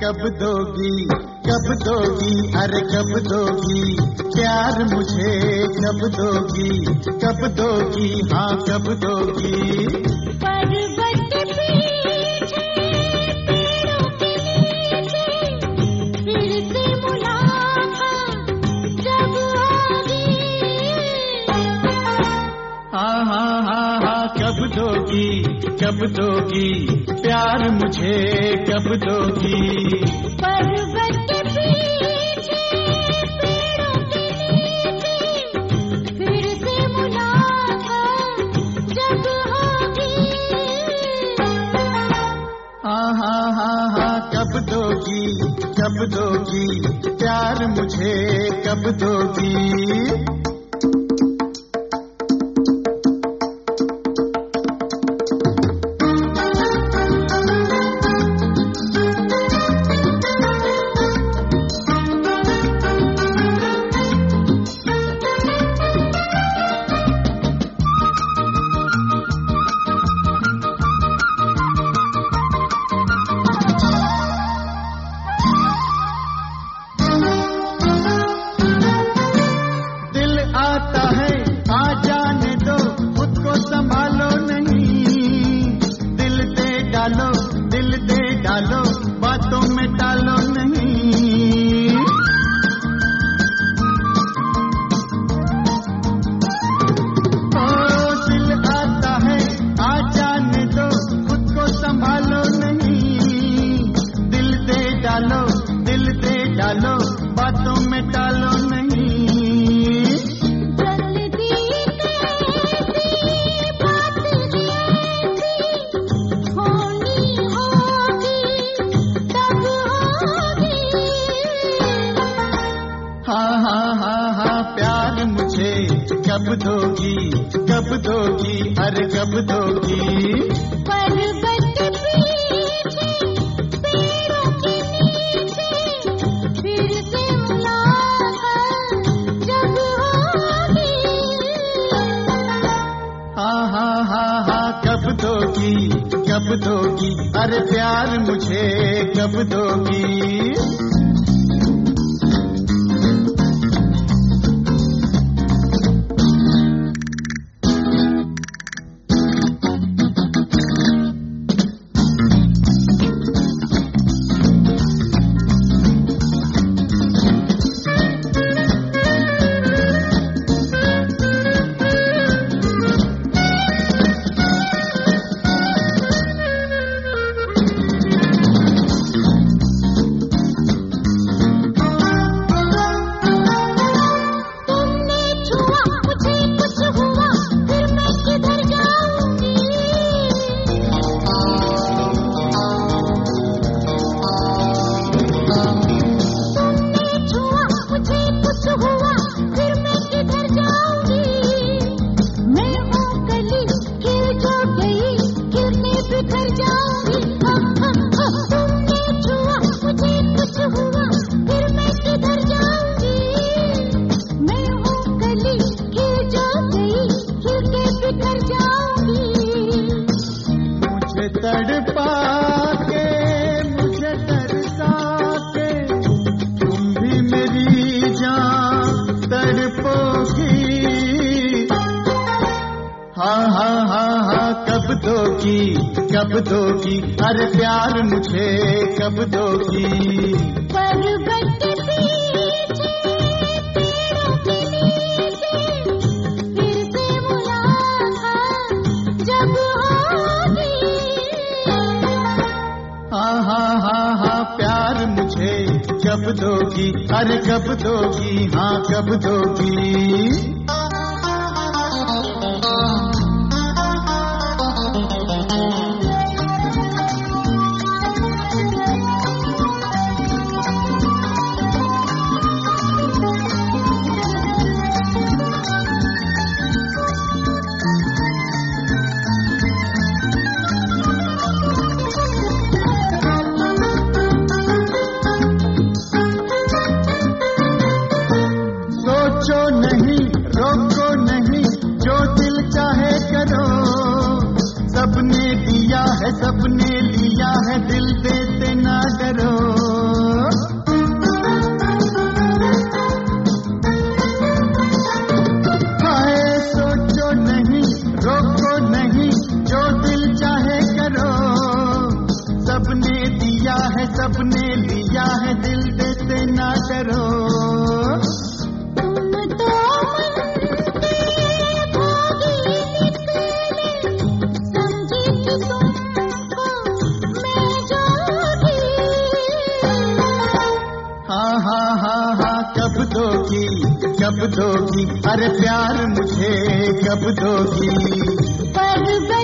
कब दोगी, कब दोगी, अरे कब दोगी प्यार मुझे, कब दोगी, कब दोगी, हाँ कब दोगी। पर्वत पीछे पेड़ों के नीचे फिर से मुलाकात जब होगी, हाँ हाँ हाँ हाँ कब दोगी, कब दोगी प्यार मुझे, कब दोगी। पर्वत पीछे पेड़ों के नीचे फिर से मुलाकात जब होगी, हाँ हाँ हाँ हाँ कब दोगी, कब दोगी प्यार मुझे, कब दोगी। दिल दे डालो, बातों में डालो नहीं। ओ दिल आता है, आ जाने दो, खुद को संभालो नहीं। दिल दे डालो, दिल दे डालो, बातों में डालो नहीं। हाँ हाँ हाँ हाँ प्यार मुझे कब दोगी, कब दोगी, अरे कब दोगी। पर्वत पीछे पेड़ों के नीचे फिर से मुलाकात जब होगी, हाँ हाँ हाँ हाँ कब दोगी, कब दोगी, अरे प्यार मुझे कब दोगी। तड़पा के मुझे तरसा के तुम भी मेरी जान तड़पोगी। हाँ हाँ हाँ हाँ कब दोगी, कब दोगी, अरे प्यार मुझे कब दोगी। पर्वत पीछे पेड़ों के नीचे फिर से मुलाकात जब होगी, हाँ हाँ हाँ हाँ प्यार मुझे कब दोगी, अरे कब दोगी, हाँ कब दोगी। कब दोगी, अरे प्यार मुझे कब दोगी। पर्वत